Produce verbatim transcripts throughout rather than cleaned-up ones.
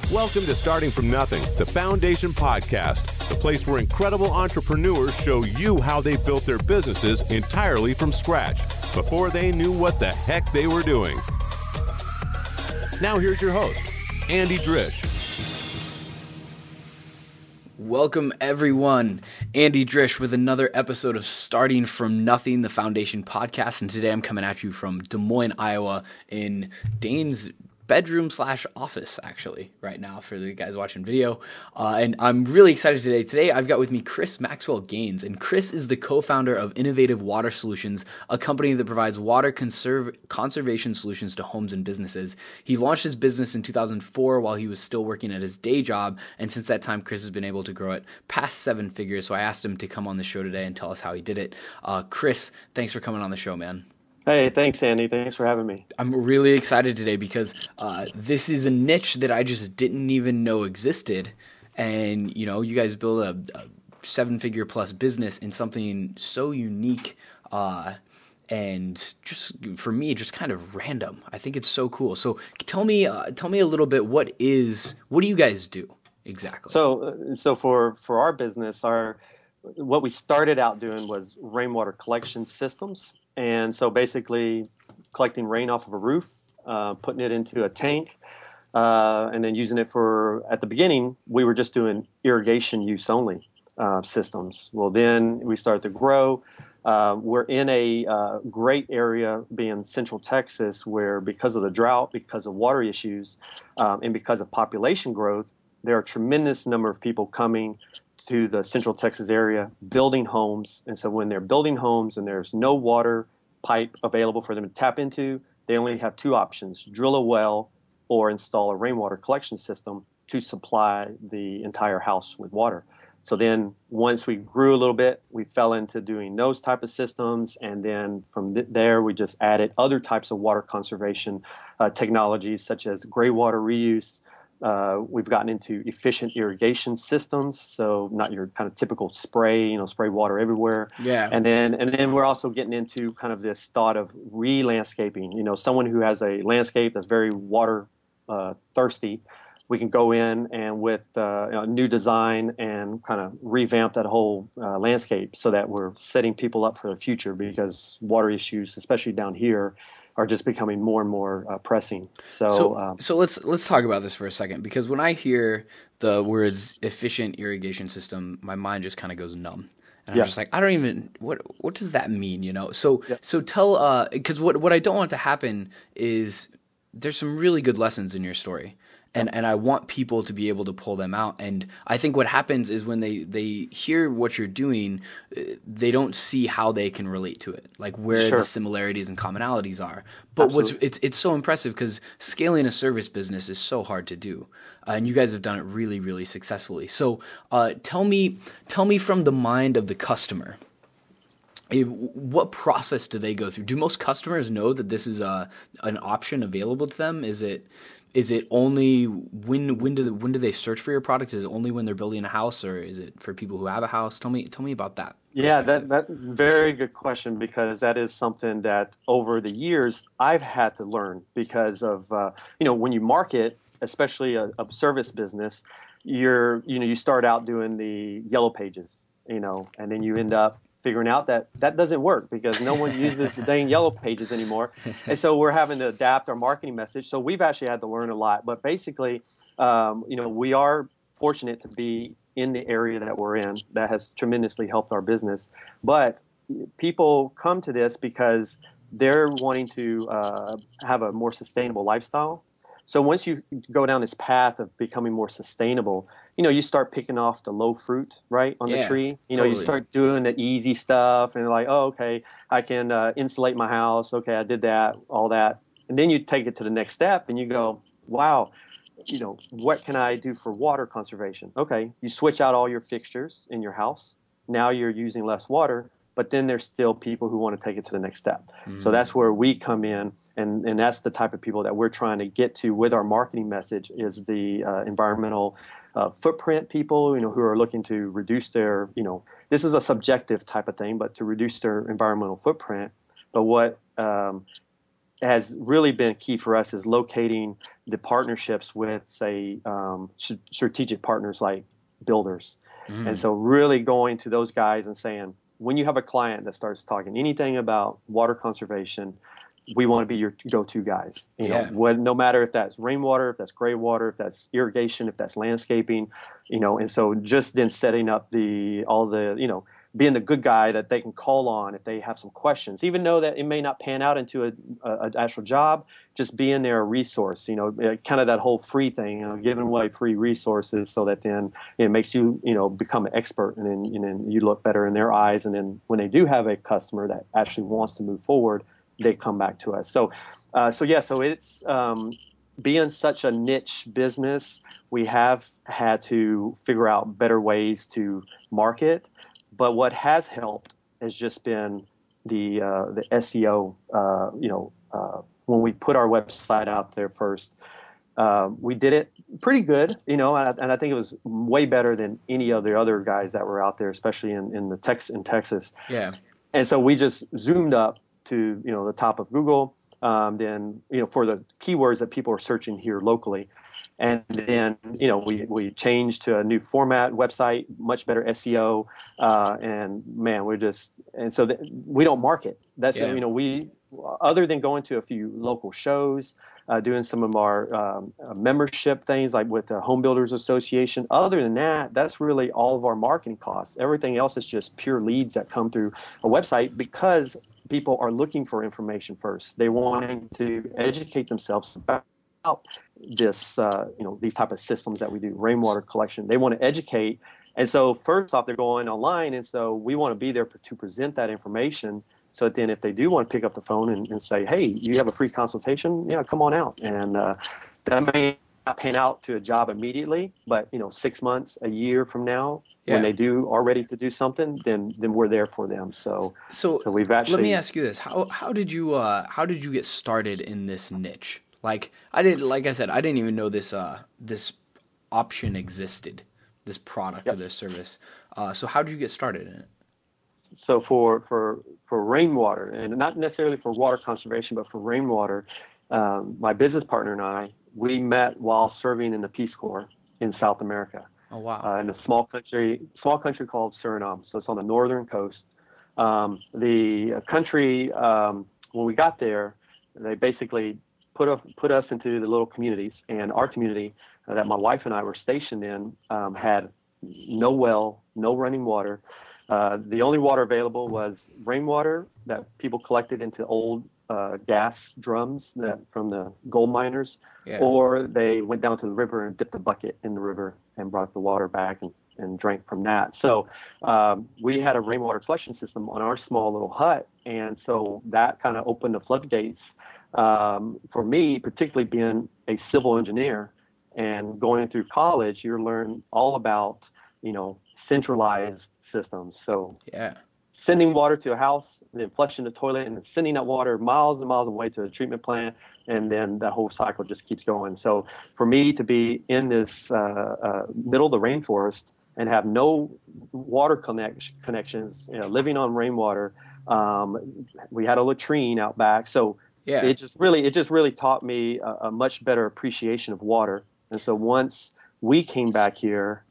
Welcome to Starting From Nothing, the Foundation Podcast, the place where incredible entrepreneurs show you how they built their businesses entirely from scratch before they knew what the heck they were doing. Now here's your host, Andy Drish. Welcome everyone, Andy Drish with another episode of Starting From Nothing, the Foundation Podcast, and today I'm coming at you from Des Moines, Iowa, in Dane's bedroom slash office, actually, right now for the guys watching video. Uh, and I'm really excited today. Today, I've got with me Chris Maxwell Gaines, and Chris is the co-founder of Innovative Water Solutions, a company that provides water conserv- conservation solutions to homes and businesses. He launched his business in two thousand four while he was still working at his day job, and since that time, Chris has been able to grow it past seven figures, so I asked him to come on the show today and tell us how he did it. Uh, Chris, thanks for coming on the show, man. Hey, thanks, Andy. Thanks for having me. I'm really excited today because uh, this is a niche that I just didn't even know existed. And, you know, you guys build a, a seven-figure plus business in something so unique uh, and just, for me, just kind of random. I think it's so cool. So tell me uh, tell me a little bit, what is, what do you guys do exactly? So, so for, for our business, our what we started out doing was rainwater collection systems. And so basically collecting rain off of a roof, uh, putting it into a tank, uh, and then using it for, at the beginning, we were just doing irrigation use only uh, systems. Well, then we started to grow. Uh, we're in a uh, great area, being Central Texas, where because of the drought, because of water issues, um, and because of population growth, there are a tremendous number of people coming to the Central Texas area, building homes. And so when they're building homes and there's no water pipe available for them to tap into, they only have two options: drill a well or install a rainwater collection system to supply the entire house with water. So then once we grew a little bit, we fell into doing those type of systems. And then from th- there, we just added other types of water conservation uh, technologies, such as gray water reuse. Uh, we've gotten into efficient irrigation systems, so not your kind of typical spray, you know, spray water everywhere. Yeah. And then, and then we're also getting into kind of this thought of re-landscaping. You know, someone who has a landscape that's very water uh, thirsty, we can go in and with uh, a new design and kind of revamp that whole uh, landscape so that we're setting people up for the future, because water issues, especially down here, are just becoming more and more uh, pressing. So, so, um, so let's let's talk about this for a second, because when I hear the words efficient irrigation system, my mind just kind of goes numb. And I'm yeah. just like, I don't even, what what does that mean, you know? So Yeah. so tell, uh, because what, what I don't want to happen is, there's some really good lessons in your story. And and I want people to be able to pull them out. And I think what happens is when they, they hear what you're doing, uh, they don't see how they can relate to it, like where Sure. the similarities and commonalities are. But Absolutely. what's it's it's so impressive because scaling a service business is so hard to do, uh, and you guys have done it really really successfully. So uh, tell me tell me from the mind of the customer. eh, What process do they go through? Do most customers know that this is a an option available to them? Is it Is it only when when do the, when do they search for your product? Is it only when they're building a house, or is it for people who have a house? Tell me tell me about that. Yeah, that that very good question, because that is something that over the years I've had to learn because of uh, you know, when you market, especially a, a service business, you're you know you start out doing the yellow pages, you know, and then you end up figuring out that that doesn't work because no one uses the dang yellow pages anymore. And so we're having to adapt our marketing message. So we've actually had to learn a lot. But basically, um, you know, we are fortunate to be in the area that we're in. That has tremendously helped our business. But people come to this because they're wanting to uh, have a more sustainable lifestyle. So once you go down this path of becoming more sustainable, you know, you start picking off the low fruit, right, on Yeah, the tree. You know, totally. you start doing the easy stuff, and you're like, oh, okay, I can uh, insulate my house. Okay, I did that, all that. And then you take it to the next step, and you go, wow, you know, what can I do for water conservation? Okay, you switch out all your fixtures in your house. Now you're using less water. But then there's still people who want to take it to the next step. Mm. So that's where we come in, and, and that's the type of people that we're trying to get to with our marketing message, is the uh, environmental uh, footprint people, you know, who are looking to reduce their, you know, this is a subjective type of thing, but to reduce their environmental footprint. But what um, has really been key for us is locating the partnerships with, say, um, strategic partners like builders. Mm. And so really going to those guys and saying, when you have a client that starts talking anything about water conservation, we want to be your go-to guys. You yeah. know, what, no matter if that's rainwater, if that's gray water, if that's irrigation, if that's landscaping, you know. And so just then setting up the all the, you know, being the good guy that they can call on if they have some questions, even though that it may not pan out into a, a, a actual job, just being there a resource, you know, kind of that whole free thing, you know, giving away free resources so that then it makes you, you know, become an expert, and then, and then you look better in their eyes. And then when they do have a customer that actually wants to move forward, they come back to us. So, uh, so yeah, so it's um, being such a niche business, we have had to figure out better ways to market. But what has helped has just been the uh, the S E O. Uh, you know, uh, when we put our website out there first, uh, we did it pretty good. You know, and I, and I think it was way better than any of the other guys that were out there, especially in in the Tex in Texas. Yeah. And so we just zoomed up to, you know, the top of Google. Um, then, you know, for the keywords that people are searching here locally. And then, you know, we, we changed to a new format website, much better S E O. Uh, and man, we're just, and so th- we don't market. That's, yeah. you know, we, other than going to a few local shows, uh, doing some of our um, uh, membership things like with the Home Builders Association, other than that, that's really all of our marketing costs. Everything else is just pure leads that come through a website, because people are looking for information first. They're wanting to educate themselves about this, uh, you know, these type of systems that we do, rainwater collection. They want to educate. And so first off, they're going online. And so we want to be there to present that information. So that then if they do want to pick up the phone and, and say, hey, you have a free consultation, yeah, come on out. And uh, that may not pan out to a job immediately, but, you know, six months, a year from now, yeah. when they do are ready to do something, then then we're there for them. So so, so we've actually. Let me ask you this: how how did you uh, how did you get started in this niche? Like I didn't, like I said, I didn't even know this uh, this option existed, this product yep. or this service. Uh, so how did you get started in it? So for for for rainwater, and not necessarily for water conservation, but for rainwater, um, my business partner and I, we met while serving in the Peace Corps in South America. Oh wow! Uh, in a small country, small country called Suriname. So it's on the northern coast. Um, the country, um, when we got there, they basically put us put us into the little communities, and our community uh, that my wife and I were stationed in um, had no well, no running water. Uh, the only water available was rainwater that people collected into old uh, gas drums that from the gold miners. Yeah. Or they went down to the river and dipped a bucket in the river and brought the water back and, and drank from that. So um, we had a rainwater collection system on our small little hut. And so that kind of opened the floodgates um, for me, particularly being a civil engineer and going through college. You learn all about, you know, centralized systems. So yeah. sending water to a house, and then flushing the toilet, and then sending that water miles and miles away to a treatment plant, and then that whole cycle just keeps going. So for me to be in this uh, uh, middle of the rainforest and have no water connect- connections, you know, living on rainwater, um, we had a latrine out back. So yeah. it just really, it just really taught me a, a much better appreciation of water. And so once we came back here,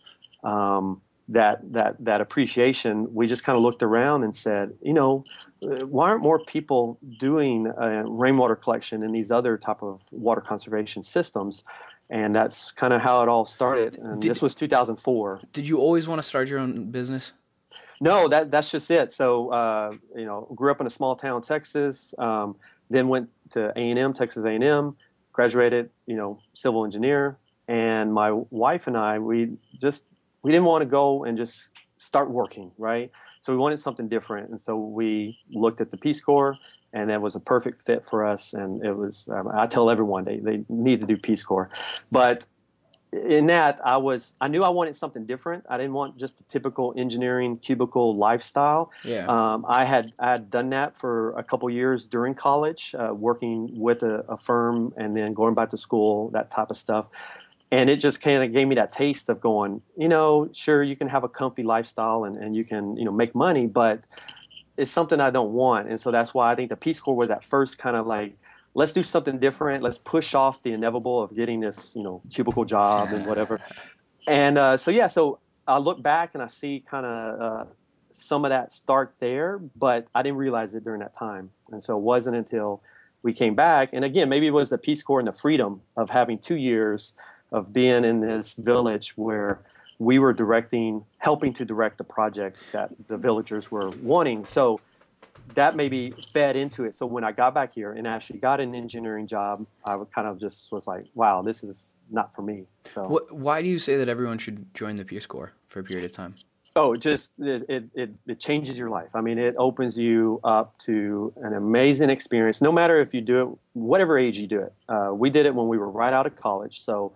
um, that that that appreciation, we just kind of looked around and said, you know, why aren't more people doing uh, rainwater collection and these other type of water conservation systems? And that's kind of how it all started. And did, this was two thousand four. Did you always want to start your own business? No, that that's just it. So, uh, you know, grew up in a small town, Texas, um, then went to A and M, Texas A and M, graduated, you know, civil engineer. And my wife and I, we just, we didn't want to go and just start working, right? So we wanted something different. And so we looked at the Peace Corps, and that was a perfect fit for us. And it was, um, I tell everyone they, they need to do Peace Corps. But in that, I was, I knew I wanted something different. I didn't want just a typical engineering cubicle lifestyle. Yeah. Um, I had, I had done that for a couple years during college, uh, working with a, a firm and then going back to school, that type of stuff. And it just kind of gave me that taste of going, you know, sure, you can have a comfy lifestyle and, and you can, you know, make money, but it's something I don't want. And so that's why I think the Peace Corps was at first kind of like, let's do something different. Let's push off the inevitable of getting this, you know, cubicle job and whatever. And uh, so, yeah, so I look back and I see kind of uh, some of that start there, but I didn't realize it during that time. And so it wasn't until we came back. And again, maybe it was the Peace Corps and the freedom of having two years of being in this village where we were directing, helping to direct the projects that the villagers were wanting. So that maybe fed into it. So when I got back here and actually got an engineering job, I would kind of just was like, wow, this is not for me. So What, why do you say that everyone should join the Peace Corps for a period of time? Oh, just it, it, it, it changes your life. I mean, it opens you up to an amazing experience, no matter if you do it, whatever age you do it. Uh, we did it when we were right out of college. So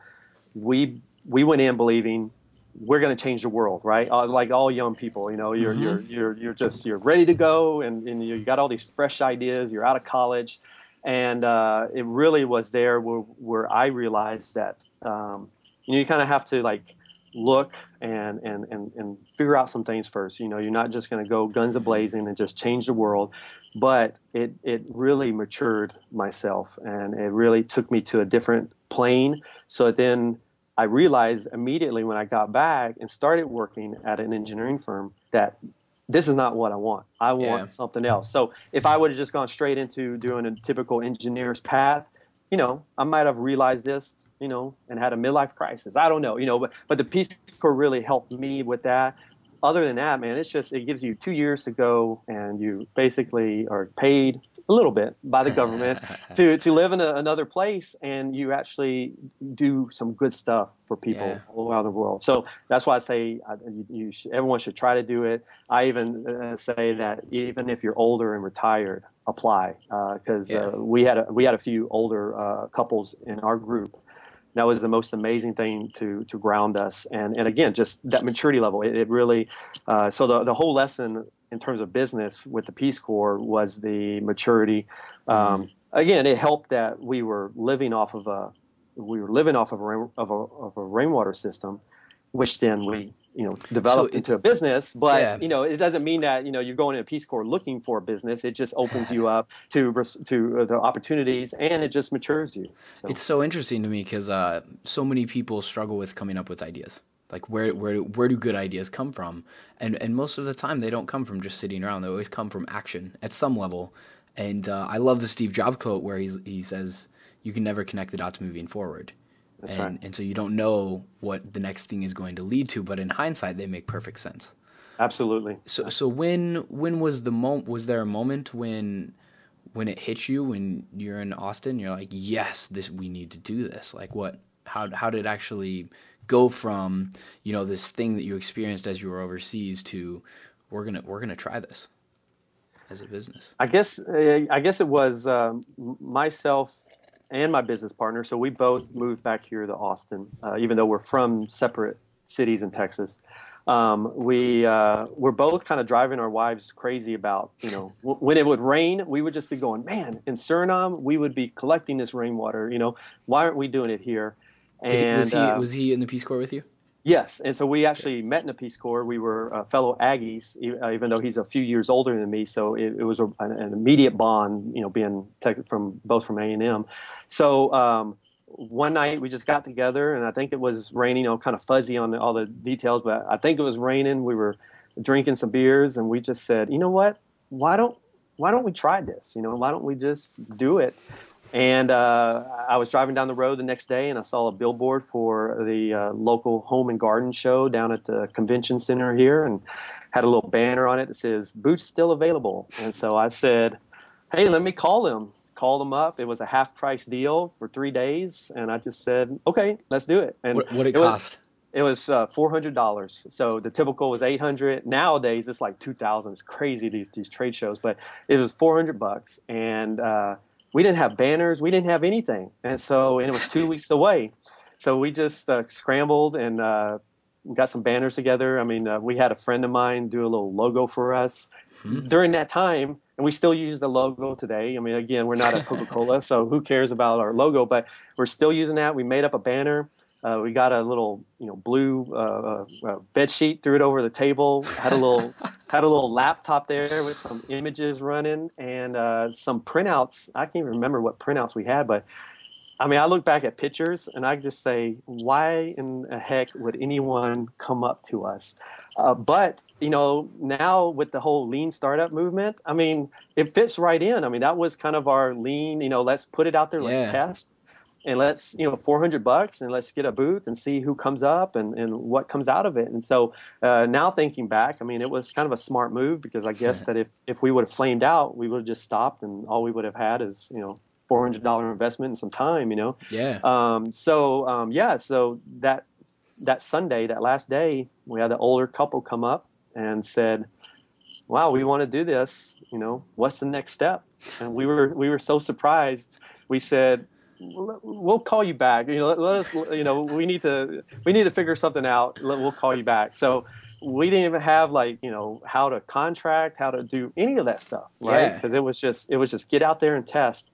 we we went in believing we're going to change the world, right? Uh, like all young people, you know, you're, mm-hmm. you're, you're, you're just, you're ready to go and, and you got all these fresh ideas. You're out of college. And uh, it really was there where, where I realized that, um, you know, you kind of have to like, look and, and, and, and figure out some things first. You know, you're not just going to go guns a-blazing and just change the world, but it, it really matured myself and it really took me to a different plane. So then I realized immediately when I got back and started working at an engineering firm that this is not what I want. I want yeah. something else. So if I would have just gone straight into doing a typical engineer's path, you know, I might have realized this, you know, and had a midlife crisis. I don't know, you know, but, but the Peace Corps really helped me with that. Other than that, man, it's just, it gives you two years to go and you basically are paid a little bit by the government to, to live in a, another place and you actually do some good stuff for people yeah. all around the world. So that's why I say I, you, you should, everyone should try to do it. I even uh, say that even if you're older and retired, apply because uh, yeah. uh, we had a, we had a few older uh, couples in our group. That was the most amazing thing to to ground us, and and again, just that maturity level. It, it really, uh, so the the whole lesson in terms of business with the Peace Corps was the maturity. Um, mm-hmm. Again, it helped that we were living off of a we were living off of a rain, of a of a rainwater system, which then we you know developed so into a business. But yeah. you know, it doesn't mean that you know you're going to a Peace Corps looking for a business. It just opens you up to to uh, the opportunities, and it just matures you. So. It's so interesting to me because uh, so many people struggle with coming up with ideas. Like where where where do good ideas come from? And and most of the time they don't come from just sitting around. They always come from action at some level. And uh, I love the Steve Jobs quote where he's, he says, "You can never connect the dots moving forward." That's and, right. and so you don't know what the next thing is going to lead to, but in hindsight, they make perfect sense. Absolutely. So, so when when was the mo- Was there a moment when when it hit you when you're in Austin? You're like, yes, this we need to do this. Like, what? How how did it actually go from you know this thing that you experienced as you were overseas to we're gonna we're gonna try this as a business? I guess I guess it was um, myself and my business partner. So we both moved back here to Austin, uh, even though we're from separate cities in Texas. Um, we uh, we're both kind of driving our wives crazy about, you know, w- when it would rain, we would just be going, man, in Suriname, we would be collecting this rainwater. You know, why aren't we doing it here? And Did he, was he uh, was he in the Peace Corps with you? Yes, and so we actually met in the Peace Corps. We were uh, fellow Aggies, even though he's a few years older than me. So it, it was a, an immediate bond, you know, being tech, from both from A and M. So um, one night we just got together, and I think it was raining. You know, kind of fuzzy on the, all the details, but I think it was raining. We were drinking some beers, and we just said, you know what? Why don't why don't we try this? You know, why don't we just do it? And uh, I was driving down the road the next day, and I saw a billboard for the uh, local home and garden show down at the convention center here, and had a little banner on it that says "Boots still available." And so I said, "Hey, let me call them." Called them up. It was a half price deal for three days, and I just said, "Okay, let's do it." And what what it, it cost? Was, it was uh, four hundred dollars. So the typical was eight hundred. Nowadays, it's like two thousand. It's crazy these these trade shows, but it was four hundred bucks, and uh, we didn't have banners. We didn't have anything. And so, and it was two weeks away. So we just uh, scrambled and uh, got some banners together. I mean, uh, we had a friend of mine do a little logo for us mm-hmm. during that time. And we still use the logo today. I mean, again, we're not at Coca-Cola, so who cares about our logo? But we're still using that. We made up a banner. Uh, we got a little, you know, blue uh, uh, bed sheet, threw it over the table. Had a little, had a little laptop there with some images running and uh, some printouts. I can't even remember what printouts we had, but I mean, I look back at pictures and I just say, why in the heck would anyone come up to us? Uh, but, you know, now with the whole lean startup movement, I mean, it fits right in. I mean, that was kind of our lean, you know, let's put it out there, let's Yeah. test. And let's, you know, four hundred bucks and let's get a booth and see who comes up and, and what comes out of it. And so uh, now thinking back, I mean, it was kind of a smart move because I guess that if, if we would have flamed out, we would have just stopped and all we would have had is, you know, four hundred dollars investment and some time, you know? Yeah. Um, so, um, yeah, so that, that Sunday, that last day, we had an older couple come up and said, wow, we want to do this, you know, what's the next step? And we were, we were so surprised. We said, we'll call you back. You know, let, let us, you know, we need to, we need to figure something out. We'll call you back. So we didn't even have like, you know, how to contract, how to do any of that stuff, right? Because Yeah. it was just, it was just get out there and test.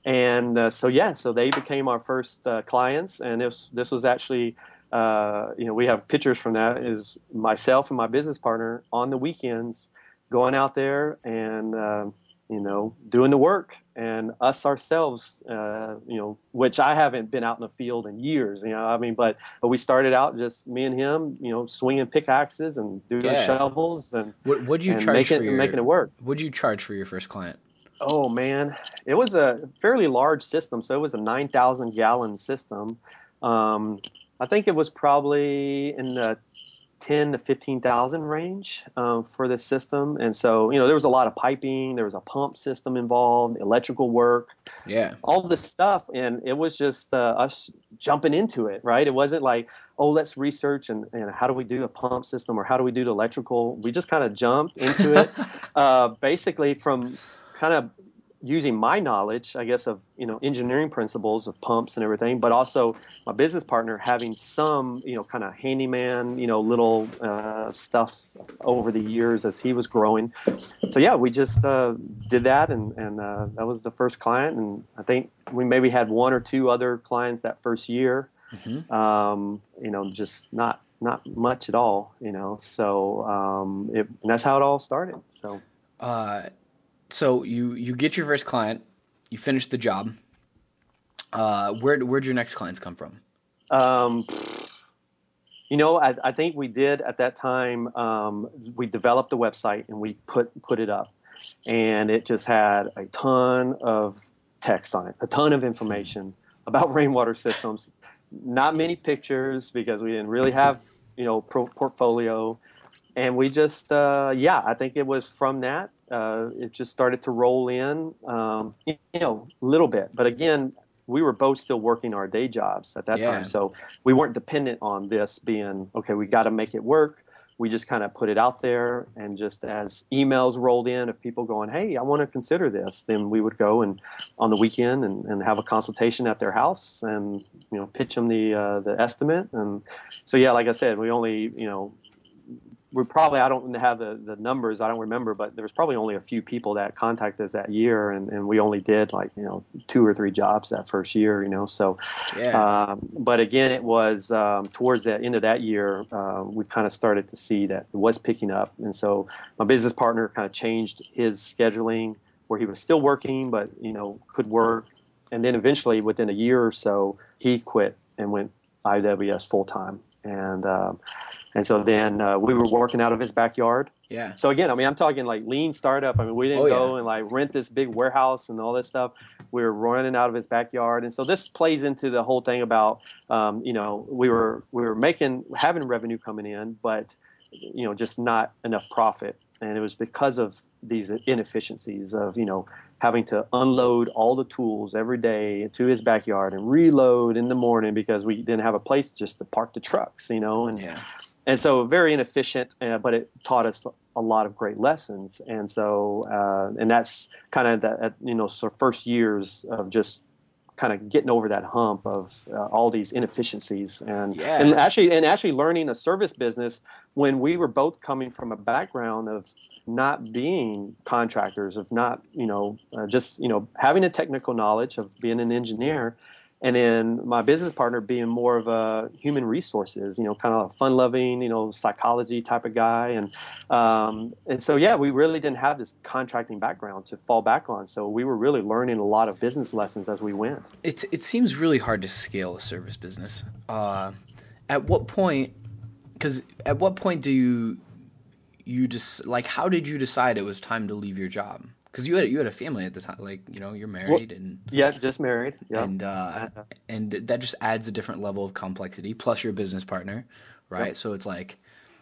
And uh, so, yeah, so they became our first uh, clients. And this, this was actually, uh, you know, we have pictures from that is myself and my business partner on the weekends going out there and, uh, you know, doing the work and us ourselves, uh, you know, which I haven't been out in the field in years, you know, I mean, but, but we started out just me and him, you know, swinging pickaxes and doing Yeah. shovels and, What would you and charge making, for your, making it work. What'd you charge for your first client? Oh man, it was a fairly large system. So it was a nine thousand gallon system. Um, I think it was probably in the ten to fifteen thousand range um, for this system. And so, you know, there was a lot of piping, there was a pump system involved, electrical work, Yeah. all this stuff. And it was just uh, us jumping into it, right? It wasn't like, oh, let's research and, and how do we do a pump system or how do we do the electrical? We just kind of jumped into it, uh, basically from kind of using my knowledge, I guess, of, you know, engineering principles of pumps and everything, but also my business partner having some, you know, kind of handyman, you know, little uh, stuff over the years as he was growing. So yeah, we just uh, did that, and and uh, that was the first client, and I think we maybe had one or two other clients that first year. Mm-hmm. Um, you know, just not not much at all. You know, so um, it, and that's how it all started. So. Uh, so you, you get your first client, you finish the job. Uh, where, where'd your next clients come from? Um, you know, I, I think we did at that time, um, we developed a website and we put, put it up, and it just had a ton of text on it, a ton of information about rainwater systems, not many pictures because we didn't really have, you know, pro- portfolio. And we just, uh, yeah, I think it was from that. Uh, it just started to roll in, um, you know, a little bit. But again, we were both still working our day jobs at that Yeah. time. So we weren't dependent on this being, okay, we got to make it work. We just kind of put it out there. And just as emails rolled in of people going, hey, I want to consider this, then we would go and on the weekend and, and have a consultation at their house and, you know, pitch them the, uh, the estimate. And so, yeah, like I said, we only, you know, we probably, I don't have the, the numbers, I don't remember, but there was probably only a few people that contacted us that year, and, and we only did like, you know, two or three jobs that first year, you know, so, Yeah. um, but again, it was um, towards the end of that year, uh, we kind of started to see that it was picking up, and so my business partner kind of changed his scheduling where he was still working, but, you know, could work, and then eventually within a year or so, he quit and went I W S full-time, and um, And so then uh, we were working out of his backyard. Yeah. So again, I mean, I'm talking like lean startup. I mean, we didn't Oh, go yeah. and like rent this big warehouse and all this stuff. We were running out of his backyard. And so this plays into the whole thing about, um, you know, we were we were making having revenue coming in, but you know, just not enough profit. And it was because of these inefficiencies of, you know, having to unload all the tools every day to his backyard and reload in the morning because we didn't have a place just to park the trucks, you know, and. Yeah. And so very inefficient, uh, but it taught us a lot of great lessons. And so, uh, and that's kind of the, you know, sort of first years of just kind of getting over that hump of uh, all these inefficiencies and, Yeah. and actually, and actually learning a service business when we were both coming from a background of not being contractors, of not, you know, uh, just, you know, having a technical knowledge of being an engineer. And then my business partner being more of a human resources, you know, kind of a fun-loving, you know, psychology type of guy. And um, and so, yeah, we really didn't have this contracting background to fall back on. So we were really learning a lot of business lessons as we went. It, it seems really hard to scale a service business. Uh, at what point, because at what point do you, you just, like, how did you decide it was time to leave your job? Because you had you had a family at the time, like, you know, you're married well, and yeah, just married, yeah, and uh, and that just adds a different level of complexity. Plus, your business partner, right? Yep. So it's like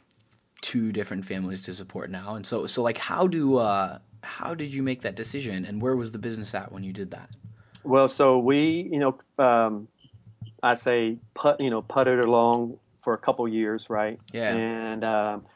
two different families to support now, and so so like, how do uh, how did you make that decision, and where was the business at when you did that? Well, so we, you know, um, I say put, you know, putted along for a couple years, right? Yeah, and um,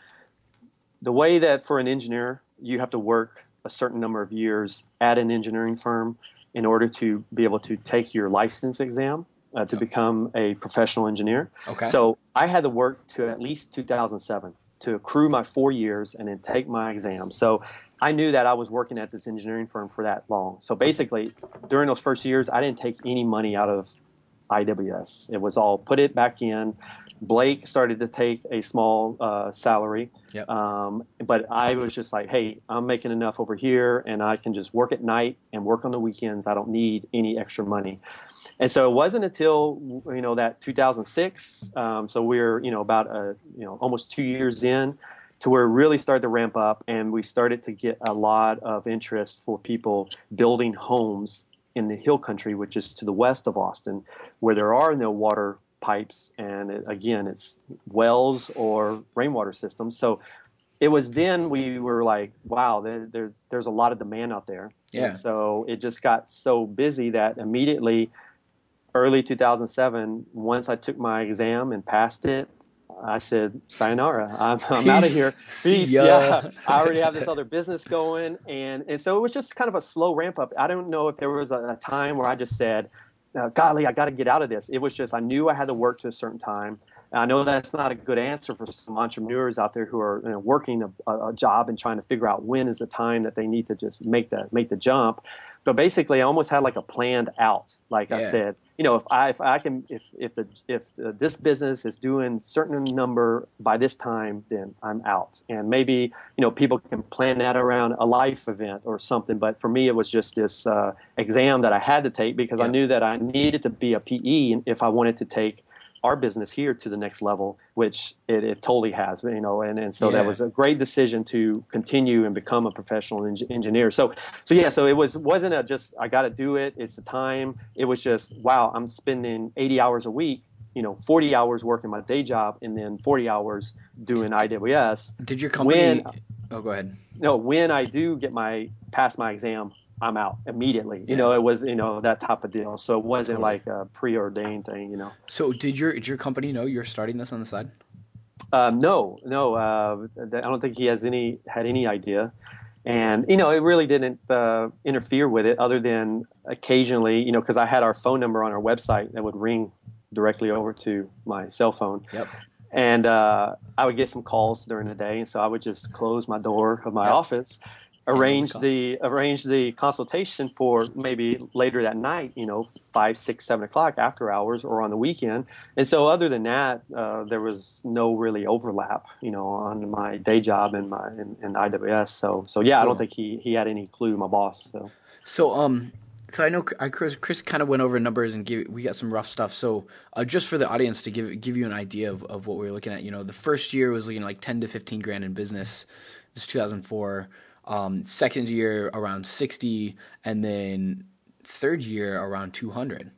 the way that for an engineer, you have to work a certain number of years at an engineering firm in order to be able to take your license exam uh, to become a professional engineer. Okay. So I had to work to at least two thousand seven to accrue my four years and then take my exam. So I knew that I was working at this engineering firm for that long. So basically, during those first years, I didn't take any money out of I W S. It was all put it back in. Blake started to take a small uh, salary, yep. um, but I was just like, hey, I'm making enough over here, and I can just work at night and work on the weekends. I don't need any extra money. And so it wasn't until, you know, that two thousand six, um, so we're, you know, about, a, you know, almost two years in, to where it really started to ramp up, and we started to get a lot of interest for people building homes in the hill country, which is to the west of Austin, where there are no water pipes, and it, again, it's wells or rainwater systems. So it was then we were like, wow, there, there there's a lot of demand out there. Yeah. And so it just got so busy that immediately, early two thousand seven, once I took my exam and passed it, I said, sayonara, I'm, I'm out of here. Peace. Yeah. I already have this other business going. And, and so it was just kind of a slow ramp up. I don't know if there was a, a time where I just said, Uh, golly, I got to get out of this. It was just, I knew I had to work to a certain time. And I know that's not a good answer for some entrepreneurs out there who are, you know, working a, a job and trying to figure out when is the time that they need to just make the make the jump. But basically, I almost had like a planned out. Like yeah. I said, you know, if I if I can if if the if the, this business is doing certain number by this time, then I'm out. And maybe, you know, people can plan that around a life event or something. But for me, it was just this uh, exam that I had to take because yeah. I knew that I needed to be a P E if I wanted to take our business here to the next level, which it, it totally has, you know, and, and so yeah. that was a great decision to continue and become a professional en- engineer. So, so yeah, so it was, wasn't a just, I got to do it. It's the time. It was just, wow, I'm spending eighty hours a week, you know, forty hours working my day job and then forty hours doing I W S. Did your company, when, oh, go ahead. No, when I do get my, pass my exam, I'm out immediately. You yeah. know, it was, you know, that type of deal. So it wasn't totally. like a preordained thing, you know. So did your did your company know you're starting this on the side? Um, no, no. Uh, I don't think he has any had any idea. And, you know, it really didn't uh, interfere with it other than occasionally, you know, because I had our phone number on our website that would ring directly over to my cell phone. Yep. And uh, I would get some calls during the day. And so I would just close my door of my yep. office, arrange the arrange the consultation for maybe later that night, you know, five, six, seven o'clock after hours or on the weekend. And so other than that, uh, there was no really overlap, you know, on my day job and my in, in I W S. So so yeah, cool. I don't think he, he had any clue, my boss. So so um so I know I, Chris, Chris kind of went over numbers and give, we got some rough stuff. So uh, just for the audience to give give you an idea of, of what we were looking at, you know, the first year was looking like ten to fifteen grand in business. This is two thousand four. Um, second year around sixty, and then third year around two hundred.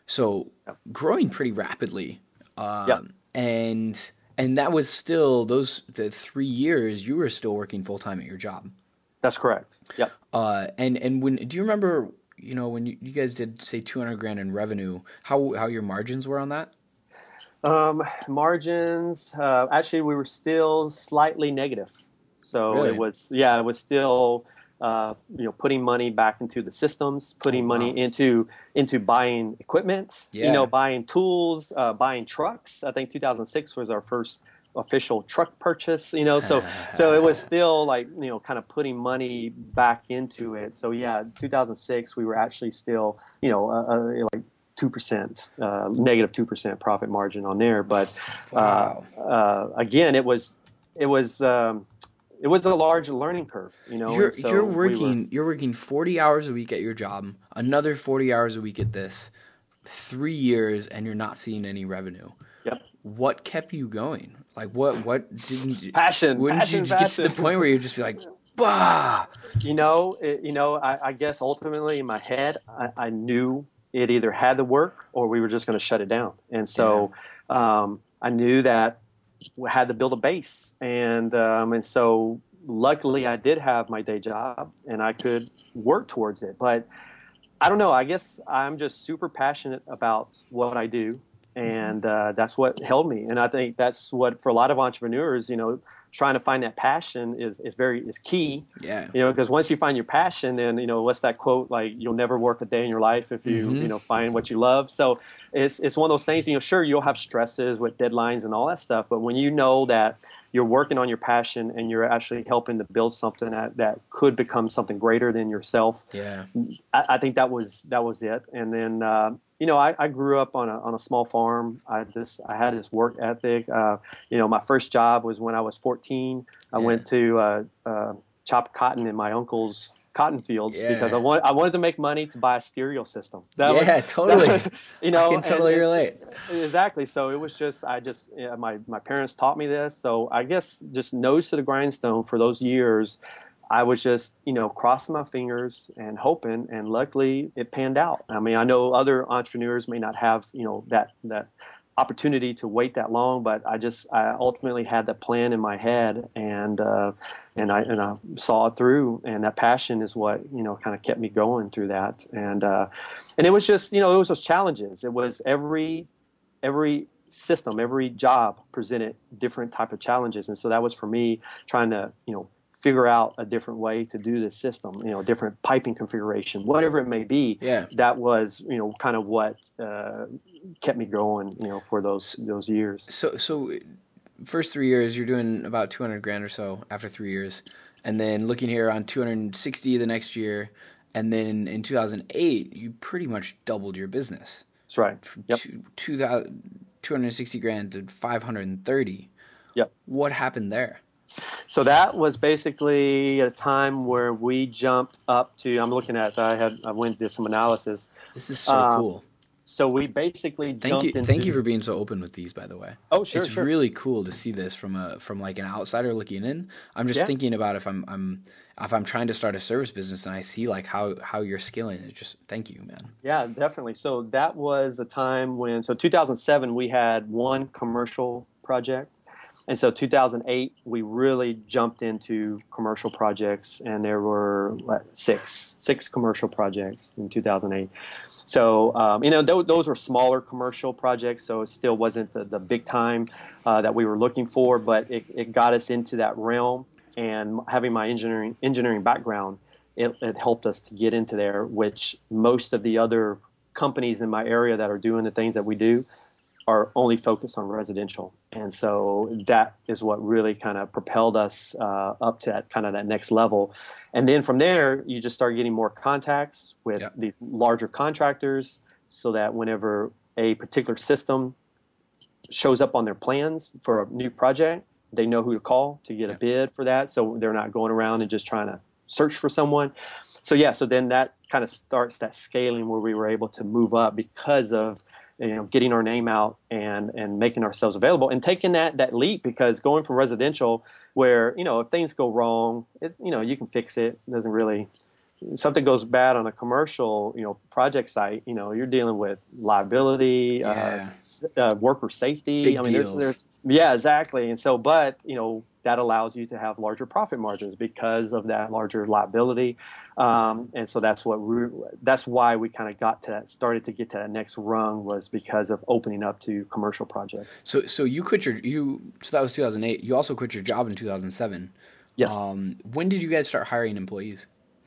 So yep. growing pretty rapidly. Um, yep. and and that was still those the three years you were still working full time at your job. That's correct. Yep. Uh, and and when do you remember? You know, when you, you guys did say two hundred grand in revenue, how how your margins were on that? Um, margins. Uh, actually, we were still slightly negative. So really? it was, yeah, it was still, uh, you know, putting money back into the systems, putting oh, wow. money into into buying equipment, yeah. you know, buying tools, uh, buying trucks. I think two thousand six was our first official truck purchase, you know, so so it was still like, you know, kind of putting money back into it. So yeah, two thousand six we were actually still, you know, uh, uh, like two percent, uh, negative two percent profit margin on there. But Wow. uh, uh, again, it was it was um, it was a large learning curve, you know. You're and so you're we working were, you're working forty hours a week at your job, another forty hours a week at this, three years, and you're not seeing any revenue. Yep. What kept you going? Like what what didn't you, Passion, wouldn't passion, you just get to the passion. point where you'd just be like, bah? You know, it, you know, I, I guess ultimately in my head, I, I knew it either had to work or we were just going to shut it down. And so um, I knew that we had to build a base. And um, and so luckily I did have my day job and I could work towards it. But I don't know, I guess I'm just super passionate about what I do. And uh, that's what held me. And I think that's what, for a lot of entrepreneurs, you know, trying to find that passion is, is very is key. Yeah. You know, because once you find your passion, then, you know, what's that quote? Like, you'll never work a day in your life if you, Mhm. you know, find what you love. So it's it's one of those things, you know, sure, you'll have stresses with deadlines and all that stuff. But when you know that you're working on your passion and you're actually helping to build something that, that could become something greater than yourself, Yeah. I, I think that was that was it. And then, uh, you know, I, I grew up on a on a small farm. I just I had this work ethic. Uh, you know, my first job was when I was fourteen. I Yeah. went to uh, uh, chop cotton in my uncle's cotton fields Yeah. because I want I wanted to make money to buy a stereo system. That Yeah, was, totally. that- you know, I can and totally it's- relate. Exactly. So it was just I just yeah, my my parents taught me this. So I guess just nose to the grindstone for those years. I was just, you know, crossing my fingers and hoping, and luckily it panned out. I mean, I know other entrepreneurs may not have, you know, that that opportunity to wait that long, but I just I ultimately had that plan in my head, and uh, and I and I saw it through, and that passion is what, you know, kind of kept me going through that, and uh, and it was just, you know, it was those challenges. It was every every system, every job presented different type of challenges, and so that was for me trying to, you know, figure out a different way to do this system, you know, different piping configuration, whatever it may be. Yeah. That was, you know, kind of what uh, kept me going, you know, for those those years. So so first three years you're doing about two hundred grand or so after three years, and then looking here on two hundred sixty the next year, and then in two thousand eight you pretty much doubled your business. That's right. From Yep. two, two thousand, two hundred sixty grand to five hundred thirty. Yep. What happened there? So that was basically a time where we jumped up to. I'm looking at. I had. I went did some analysis. This is so Um, cool. So we basically Thank jumped you, into. thank you for being so open with these. By the way, Oh, sure, it's sure. really cool to see this from a from like an outsider looking in. I'm just Yeah. thinking about if I'm I'm if I'm trying to start a service business and I see like how how you're scaling it. Just thank you, man. Yeah, definitely. So that was a time when. So two thousand seven, we had one commercial project. And so two thousand eight, we really jumped into commercial projects, and there were what, six six commercial projects in two thousand eight. So um, you know, th- those were smaller commercial projects, so it still wasn't the, the big time uh, that we were looking for, but it, it got us into that realm. And having my engineering engineering background, it, it helped us to get into there, which most of the other companies in my area that are doing the things that we do are only focused on residential. And so that is what really kind of propelled us uh, up to that kind of that next level. And then from there, you just start getting more contacts with Yep. these larger contractors, so that whenever a particular system shows up on their plans for a new project, they know who to call to get a Yep. bid for that. So they're not going around and just trying to search for someone. So yeah, so then that kind of starts that scaling where we were able to move up because of, you know, getting our name out and and making ourselves available and taking that that leap, because going from residential where, you know, if things go wrong, it's, you know, you can fix it. It doesn't really, something goes bad on a commercial, you know, project site, you know, you're dealing with liability, uh, Yeah. s- uh, worker safety. Big I mean, there's, deals. there's, yeah, exactly. And so, but, you know, that allows you to have larger profit margins because of that larger liability. Um, and so that's what we, that's why we kind of got to that, started to get to that next rung, was because of opening up to commercial projects. So so you quit your you so that was two thousand eight. You also quit your job in two thousand seven. Yes. Um, when did you guys start hiring employees?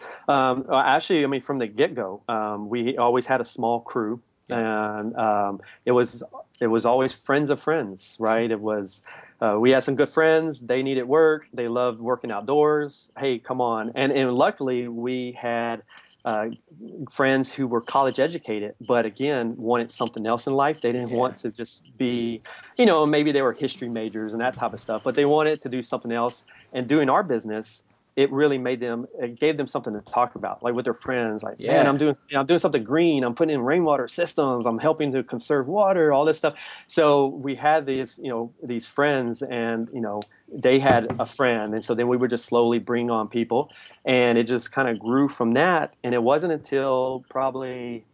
Um, well, actually, I mean, from the get-go, um, we always had a small crew, Yeah. and um, it was it was always friends of friends, right? It was uh, we had some good friends. They needed work. They loved working outdoors. Hey, come on! And and luckily, we had uh, friends who were college educated, but again, wanted something else in life. They didn't Yeah. want to just be, you know, maybe they were history majors and that type of stuff, but they wanted to do something else. And doing our business, it really made them, it gave them something to talk about, like with their friends. Like, Yeah. man, I'm doing, you know, I'm doing something green. I'm putting in rainwater systems. I'm helping to conserve water, all this stuff. So we had these, you know, these friends, and you know, they had a friend, and so then we would just slowly bring on people, and it just kind of grew from that. And it wasn't until probably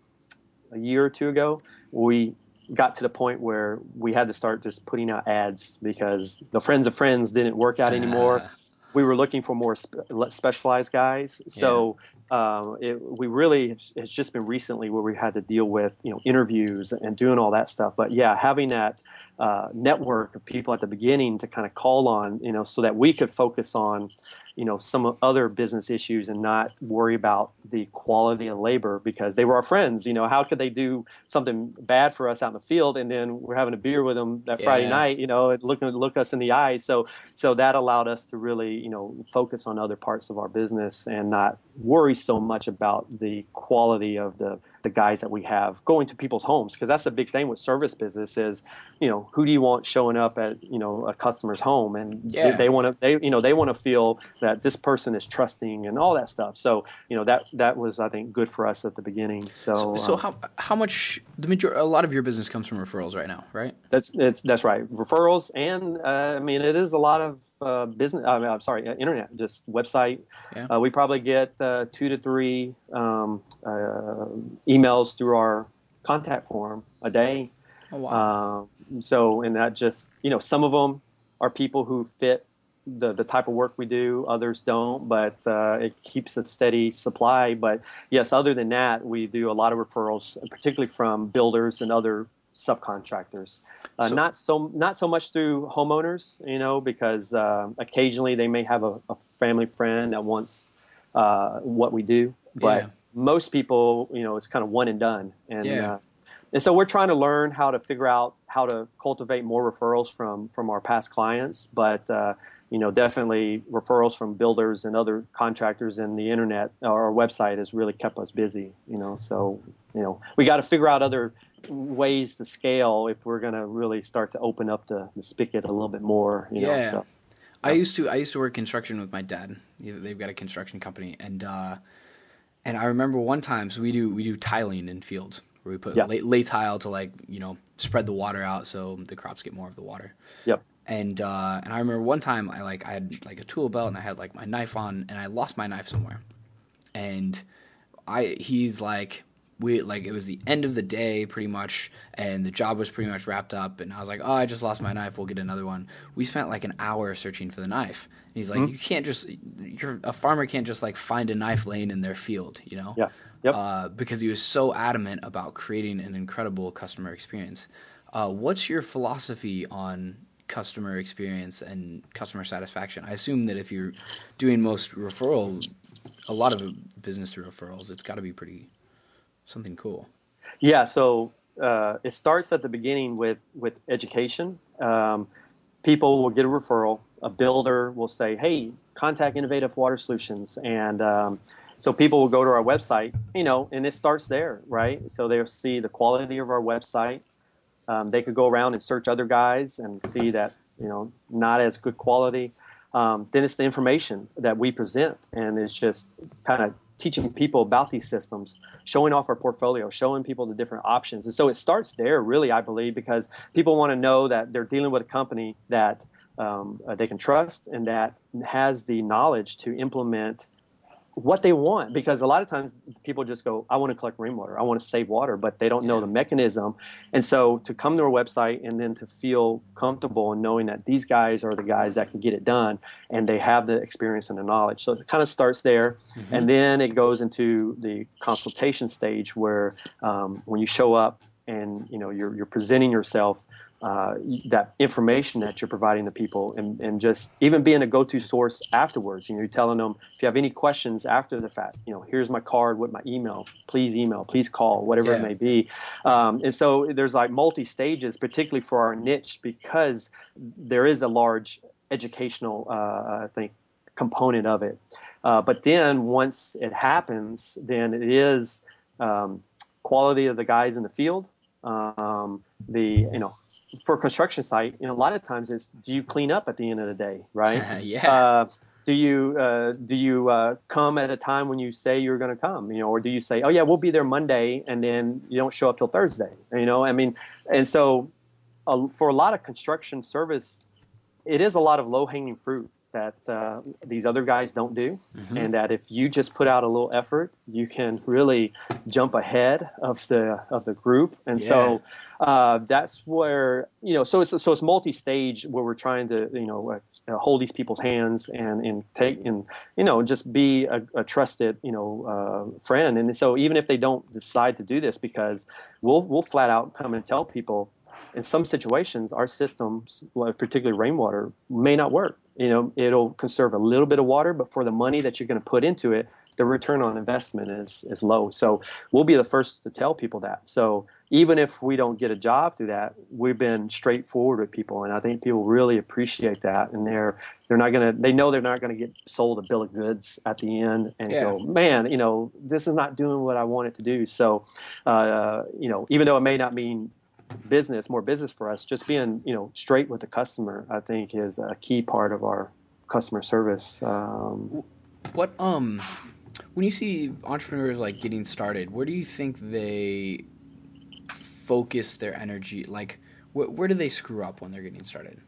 a year or two ago we got to the point where we had to start just putting out ads because the friends of friends didn't work out anymore. We were looking for more spe- specialized guys. So um, it, we really, it's just been recently where we had to deal with, you know, interviews and doing all that stuff. But yeah, having that uh, network of people at the beginning to kind of call on, you know, so that we could focus on, you know, some other business issues and not worry about the quality of labor because they were our friends. You know, how could they do something bad for us out in the field and then we're having a beer with them that Yeah. Friday night, you know, and look, look us in the eyes. So, so that allowed us to really, you know, focus on other parts of our business and not worry so much about the quality of the, the guys that we have going to people's homes. Because that's a big thing with service business is, you know, who do you want showing up at, you know, a customer's home? And Yeah. they, they want to, they, you know, they want to feel that this person is trusting and all that stuff. So, you know, that, that was, I think, good for us at the beginning. So, So, so um, how how much the major a lot of your business comes from referrals right now, right? That's it's that's right. Referrals and uh, I mean it is a lot of uh, business. I mean, I'm sorry, uh, internet, just website. Yeah. Uh, we probably get uh, two to three um, uh, emails through our contact form a day. Oh wow. Um, so and that just you know some of them are people who fit the the type of work we do. Others don't, but uh, it keeps a steady supply. But yes, other than that, we do a lot of referrals, particularly from builders and other subcontractors. Uh, So- not so not so much through homeowners, you know, because uh, occasionally they may have a, a family friend that wants uh, what we do, but Yeah. most people, you know, it's kind of one and done. And Yeah. uh, and so we're trying to learn how to figure out how to cultivate more referrals from from our past clients, but uh, you know, definitely referrals from builders and other contractors, and the internet or our website has really kept us busy. You know, so you know, we got to figure out other ways to scale if we're going to really start to open up the, the spigot a little bit more. You know, Yeah. so I used to I used to work construction with my dad. They've got a construction company, and uh, and I remember one time, so we do we do tiling in fields where we put Yeah. lay, lay tile to like you know spread the water out so the crops get more of the water. yep. And uh, and I remember one time I like I had like a tool belt and I had like my knife on and I lost my knife somewhere, and I he's like we like it was the end of the day pretty much and the job was pretty much wrapped up and I was like, oh, I just lost my knife, we'll get another one. We spent like an hour searching for the knife. And he's like, you can't just you're a farmer can't just like find a knife laying in their field, you know? Yeah. Yep. Uh, because he was so adamant about creating an incredible customer experience. Uh, what's your philosophy on customer experience and customer satisfaction? I assume that if you're doing most referral, a lot of business through referrals, it's got to be pretty something cool. Yeah, so uh, it starts at the beginning with with education. Um, people will get a referral. A builder will say, "Hey, contact Innovative Water Solutions," and um, so people will go to our website, you know, and it starts there, right? So they'll see the quality of our website. Um, they could go around and search other guys and see that, you know, not as good quality. Um, then it's the information that we present, and it's just kind of teaching people about these systems, showing off our portfolio, showing people the different options. And so it starts there, really, I believe, because people want to know that they're dealing with a company that um, uh, they can trust and that has the knowledge to implement what they want. Because a lot of times people just go, I want to collect rainwater, I want to save water, but they don't know Yeah. the mechanism. And so to come to our website and then to feel comfortable in knowing that these guys are the guys that can get it done and they have the experience and the knowledge. So it kind of starts there. Mm-hmm. And then it goes into the consultation stage where um, when you show up and you know you're, you're presenting yourself, uh, that information that you're providing to people, and, and just even being a go-to source afterwards. You know, you're telling them if you have any questions after the fact, you know, here's my card with my email. Please email, please call, whatever Yeah. it may be. Um, and so there's like multi-stages, particularly for our niche, because there is a large educational, uh, I think, component of it. Uh, but then once it happens, then it is um, quality of the guys in the field. Um, the you know, for a construction site, you know, a lot of times it's, do you clean up at the end of the day, right? Yeah. Uh, do you uh, do you uh, come at a time when you say you're going to come, you know, or do you say, oh yeah, we'll be there Monday, and then you don't show up till Thursday, you know? I mean, and so uh, for a lot of construction service, it is a lot of low hanging fruit that uh, these other guys don't do, mm-hmm. and that if you just put out a little effort, you can really jump ahead of the of the group. And yeah. so uh, that's where, you know, so it's so it's multi-stage where we're trying to, you know, uh, hold these people's hands and and take and you know just be a, a trusted, you know, uh, friend. And so even if they don't decide to do this, because we'll we'll flat out come and tell people, in some situations, our systems, particularly rainwater, may not work. You know, it'll conserve a little bit of water, but for the money that you're going to put into it, the return on investment is is low. So we'll be the first to tell people that. So even if we don't get a job through that, we've been straightforward with people, and I think people really appreciate that. And they're they're not gonna they know they're not gonna get sold a bill of goods at the end and yeah. go, man, you know, this is not doing what I want it to do. So, uh, you know, even though it may not mean business, more business for us, just being, you know, straight with the customer, I think is a key part of our customer service. Um, what, um, when you see entrepreneurs like getting started, where do you think they focus their energy? Like, wh- where do they screw up when they're getting started?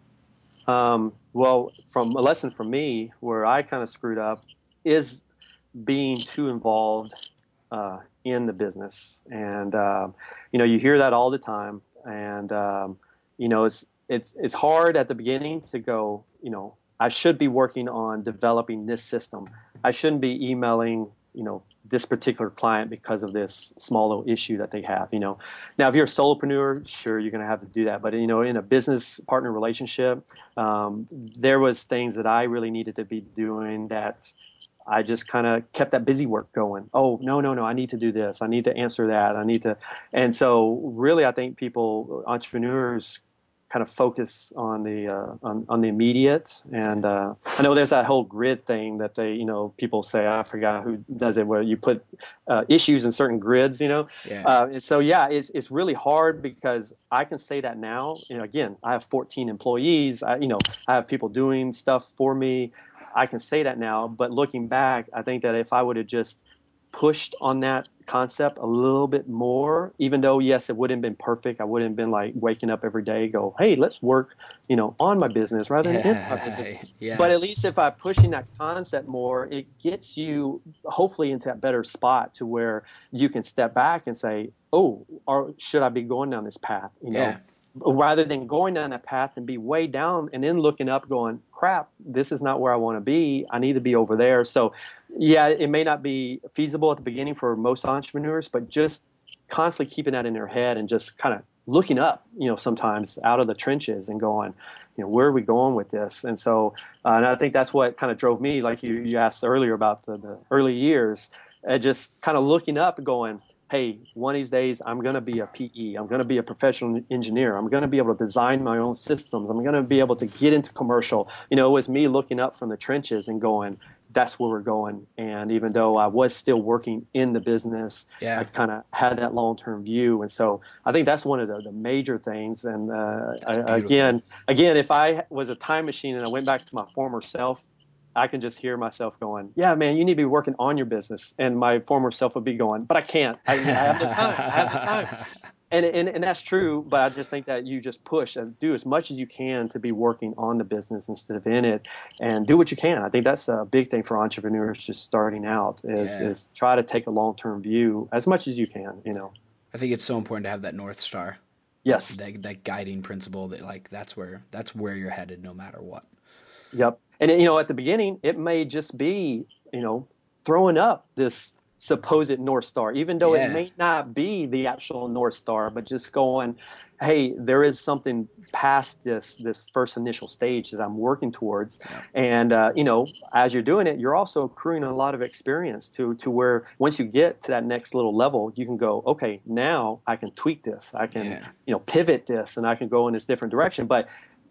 Um, well, from a lesson from me, where I kind of screwed up is being too involved uh, in the business. And, uh, you know, you hear that all the time. And, um, you know, it's, it's, it's hard at the beginning to go, you know, I should be working on developing this system. I shouldn't be emailing, you know, this particular client because of this small little issue that they have, you know. Now, if you're a solopreneur, sure, you're going to have to do that. But, you know, in a business partner relationship, um, there was things that I really needed to be doing that I just kind of kept that busy work going. Oh, no, no, no, I need to do this. I need to answer that. I need to. And so really, I think people, entrepreneurs, kind of focus on the uh, on, on the immediate. And uh, I know there's that whole grid thing that they, you know, people say, I forgot who does it, where you put uh, issues in certain grids, you know. Yeah. Uh, and so, yeah, it's it's really hard because I can say that now. You know, again, I have fourteen employees. I, you know, I have people doing stuff for me. I can say that now, but looking back, I think that if I would have just pushed on that concept a little bit more, even though, yes, it wouldn't have been perfect. I wouldn't have been like waking up every day, go, hey, let's work, you know, on my business rather than in my business. Yeah. But at least if I'm pushing that concept more, it gets you hopefully into that better spot to where you can step back and say, oh, or should I be going down this path? You know, yeah. rather than going down that path and be way down and then looking up going, crap, this is not where I want to be. I need to be over there. So, yeah, it may not be feasible at the beginning for most entrepreneurs, but just constantly keeping that in their head and just kind of looking up, you know, sometimes out of the trenches and going, you know, where are we going with this? And so, uh, and I think that's what kind of drove me, like you, you asked earlier about the, the early years, uh, just kind of looking up and going, hey, one of these days I'm going to be a P E. I'm going to be a professional engineer. I'm going to be able to design my own systems. I'm going to be able to get into commercial. You know, it was me looking up from the trenches and going, that's where we're going. And even though I was still working in the business, yeah. I kind of had that long-term view. And so I think that's one of the, the major things. And uh, I, again, again, if I was a time machine and I went back to my former self, I can just hear myself going, yeah, man, you need to be working on your business. And my former self would be going, but I can't. I, I have the time. I have the time. And, and and that's true, but I just think that you just push and do as much as you can to be working on the business instead of in it, and do what you can. I think that's a big thing for entrepreneurs just starting out is, yeah. is try to take a long-term view as much as you can, you know. I think it's so important to have that North Star. Yes. That, that guiding principle that like that's where that's where you're headed no matter what. Yep. And, you know, at the beginning, it may just be, you know, throwing up this supposed North Star, even though yeah. it may not be the actual North Star, but just going, hey, there is something past this this first initial stage that I'm working towards. Yeah. And, uh, you know, as you're doing it, you're also accruing a lot of experience to, to where once you get to that next little level, you can go, okay, now I can tweak this. I can, yeah. you know, pivot this and I can go in this different direction. But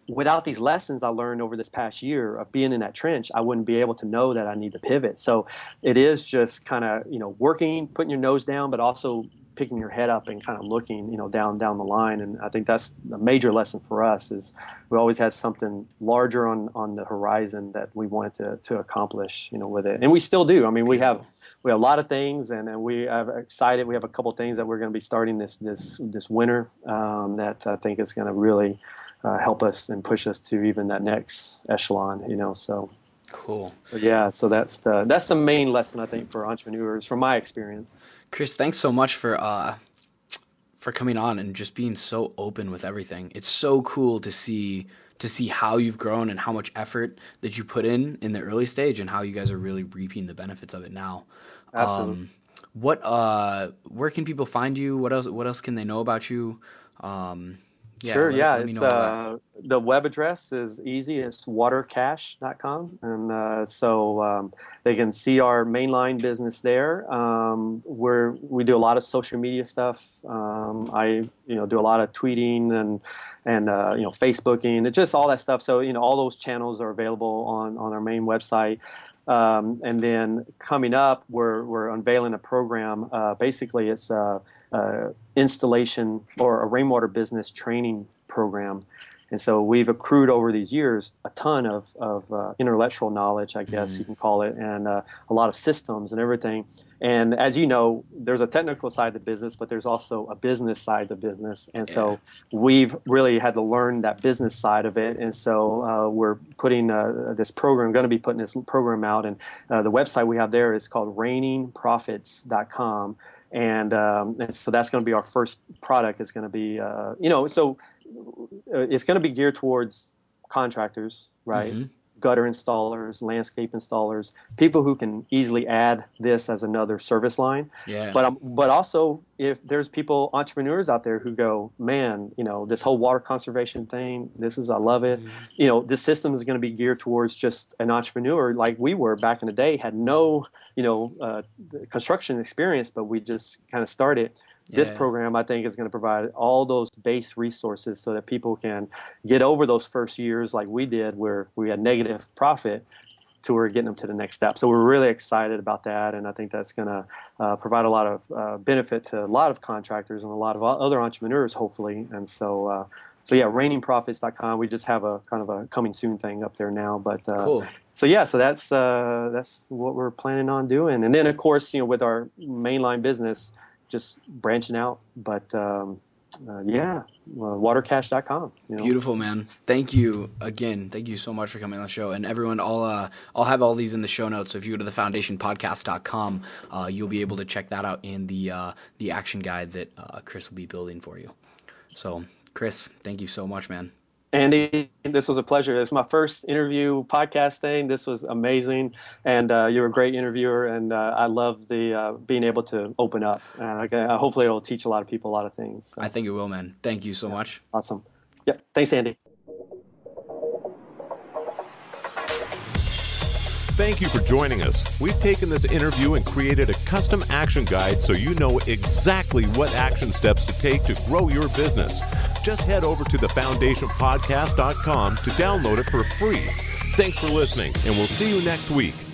without these lessons I learned over this past year of being in that trench, I wouldn't be able to know that I need to pivot. So it is just kind of, you know, working, putting your nose down, but also picking your head up and kind of looking, you know, down down the line. And I think that's a major lesson for us is we always had something larger on, on the horizon that we wanted to, to accomplish, you know, with it. And we still do. I mean, we have we have a lot of things, and, and we are excited. We have a couple things that we're going to be starting this this this winter um, that I think is going to really uh, help us and push us to even that next echelon, you know, so. Cool. So yeah, so that's the that's the main lesson I think for entrepreneurs from my experience. Chris, thanks so much for uh for coming on and just being so open with everything. It's so cool to see to see how you've grown and how much effort that you put in in the early stage and how you guys are really reaping the benefits of it now. Absolutely. Um, what uh where can people find you? What else what else can they know about you? Um Yeah, sure, let, yeah. let me It's know uh, the web address is easy. It's watercash dot com, and uh, so um, they can see our mainline business there. Um, where we do a lot of social media stuff. Um, I you know do a lot of tweeting and and uh, you know Facebooking. It's just all that stuff. So you know all those channels are available on on our main website. Um, and then coming up, we're we're unveiling a program. Uh, basically, it's a Uh, installation or a rainwater business training program. And so we've accrued over these years a ton of, of uh, intellectual knowledge, I guess mm-hmm. you can call it, and uh, a lot of systems and everything. And as you know, there's a technical side to business, but there's also a business side to business. And yeah. so we've really had to learn that business side of it. And so uh, we're putting uh, this program, going to be putting this program out. And uh, the website we have there is called raining profits dot com. And, um, and so that's going to be our first product. It's going to be, uh, you know, so it's going to be geared towards contractors, right? Mm-hmm. Gutter installers, landscape installers, people who can easily add this as another service line. Yeah. But um, but also if there's people, entrepreneurs out there who go, man, you know, this whole water conservation thing, this is, I love it. Mm-hmm. You know, this system is going to be geared towards just an entrepreneur like we were back in the day, had no, you know, uh, construction experience, but we just kind of started. This yeah. program, I think, is going to provide all those base resources so that people can get over those first years like we did where we had negative profit to we're getting them to the next step. So we're really excited about that, and I think that's going to uh, provide a lot of uh, benefit to a lot of contractors and a lot of other entrepreneurs, hopefully. And so, uh, so yeah, raining profits dot com. We just have a kind of a coming soon thing up there now. But uh, cool. So yeah, so that's uh, that's what we're planning on doing. And then, of course, you know, with our mainline business, just branching out, but um, uh, yeah, uh, watercash dot com. You know? Beautiful, man. Thank you again. Thank you so much for coming on the show. And everyone, I'll uh, I'll have all these in the show notes. So if you go to the foundation podcast dot com, uh, you'll be able to check that out in the uh, the action guide that uh, Chris will be building for you. So, Chris, thank you so much, man. Andy, this was a pleasure. It's my first interview podcast thing. This was amazing, and uh, you're a great interviewer, and uh, I love the uh, being able to open up. Uh, hopefully, it will teach a lot of people a lot of things. So. I think it will, man. Thank you so yeah. much. Awesome. Yeah. Thanks, Andy. Thank you for joining us. We've taken this interview and created a custom action guide so you know exactly what action steps to take to grow your business. Just head over to the foundation podcast dot com to download it for free. Thanks for listening, and we'll see you next week.